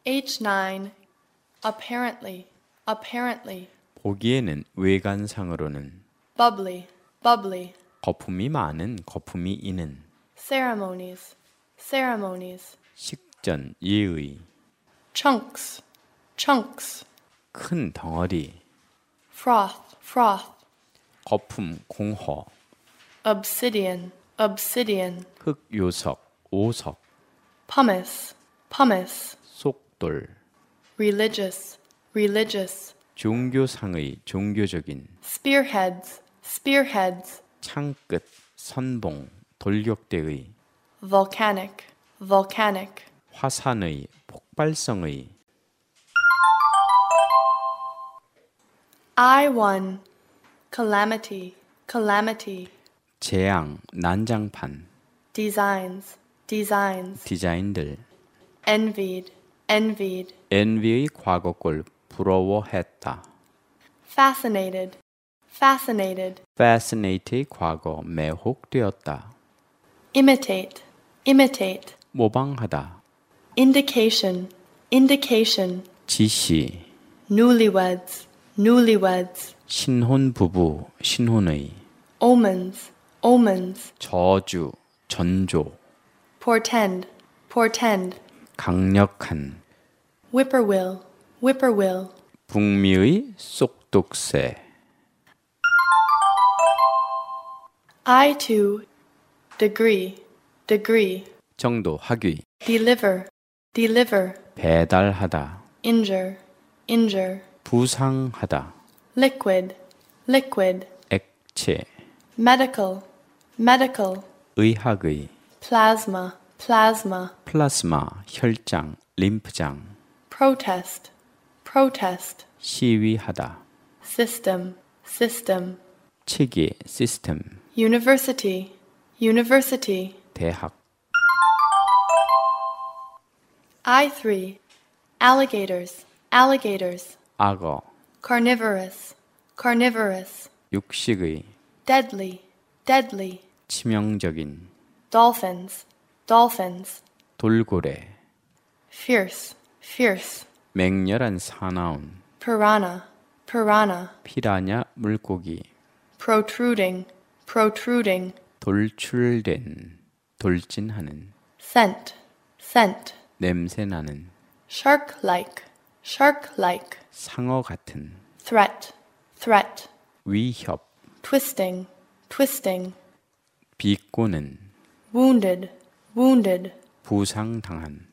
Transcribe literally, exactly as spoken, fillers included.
H nine. Apparently, apparently. 보기에는 외관상으로는 Bubbly, bubbly. 거품이 많은 거품이 있는 Ceremonies, ceremonies. 식전 예의 Chunks, chunks. 큰 덩어리 Froth, froth. 거품 공허 Obsidian, obsidian. 흑요석 오석 Pumice, pumice. 속돌 Religious, religious. 종교상의 종교적인 Spearheads, spearheads. 창끝 선봉 돌격대의 Volcanic, volcanic. 화산의 폭발성의 I one. Calamity, calamity. 재앙 난장판 Designs, designs. 디자인들 Envied, envied. 엔비의 과거꼴 부러워했다. Fascinated, fascinated. Fascinate의 과거 매혹되었다. Imitate, imitate. 모방하다. Indication, indication. 지시 Newlyweds, newlyweds. 신혼 부부 신혼의 Omens, omens. 저주 전조 Portend, portend. 강력한 Whippoorwill, whippoorwill. 북미의 쏙독새 I two. Degree, degree. 정도 학위 Deliver, deliver. 배달하다 Injure, injure. 부상하다 Liquid, liquid. 액체 Medical, medical. 의학의 Plasma, plasma. 플라스마 혈장 림프장 Protest, protest. 시위하다 System, system. 체계 시스템 University, university. 대학 I three. Alligators, alligators. 악어 Carnivorous, carnivorous. 육식의 Deadly, deadly. 치명적인 Dolphins, dolphins. 돌고래 Fierce, fierce. 맹렬한 사나운 Piranha, piranha. 피라냐 물고기 Protruding, protruding. 돌출된 돌진하는 Scent, scent. 냄새나는 Shark-like, shark-like. 상어 같은 Threat, threat. 위협 Twisting, twisting. 비꼬는 Wounded, wounded. 부상당한